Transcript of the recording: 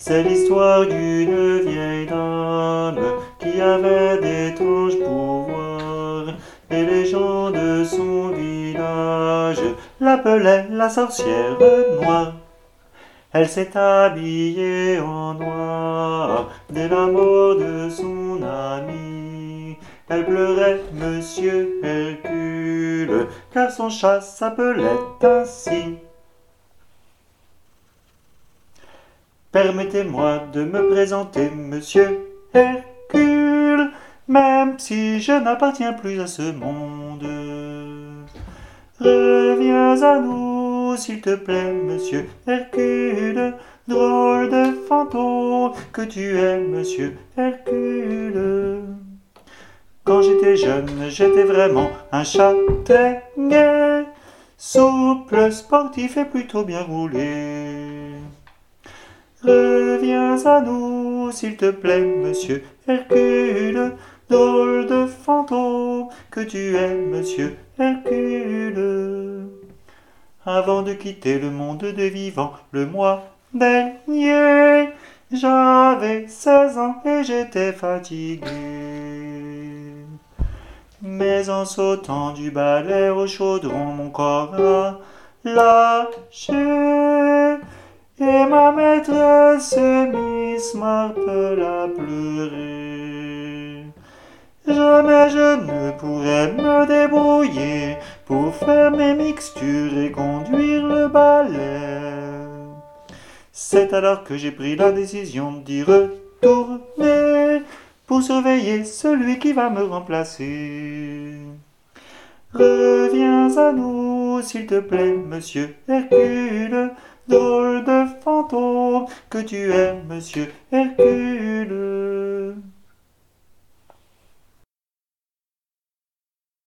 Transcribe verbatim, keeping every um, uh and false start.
C'est l'histoire d'une vieille dame qui avait d'étranges pouvoirs, et les gens de son village l'appelaient la sorcière noire. Elle s'est habillée en noir dès la mort de son ami. Elle pleurait Monsieur Hercule, car son chat s'appelait ainsi. Permettez-moi de me présenter, Monsieur Hercule, même si je n'appartiens plus à ce monde. Reviens à nous, s'il te plaît, Monsieur Hercule, drôle de fantôme que tu es, Monsieur Hercule. Quand j'étais jeune, j'étais vraiment un chat très gai, souple, sportif et plutôt bien roulé. Reviens à nous, s'il te plaît, Monsieur Hercule, drôle de fantôme que tu es, Monsieur Hercule. Avant de quitter le monde des vivants, le mois dernier, j'avais seize ans et j'étais fatigué. Mais en sautant du balai au chaudron, mon corps a lâché. Et ma maîtresse Miss Marple a pleuré. Jamais je ne pourrais me débrouiller pour faire mes mixtures et conduire le balai. C'est alors que j'ai pris la décision d'y retourner pour surveiller celui qui va me remplacer. Reviens à nous, s'il te plaît, Monsieur Hercule, drôle de fantôme que tu es, Monsieur Hercule.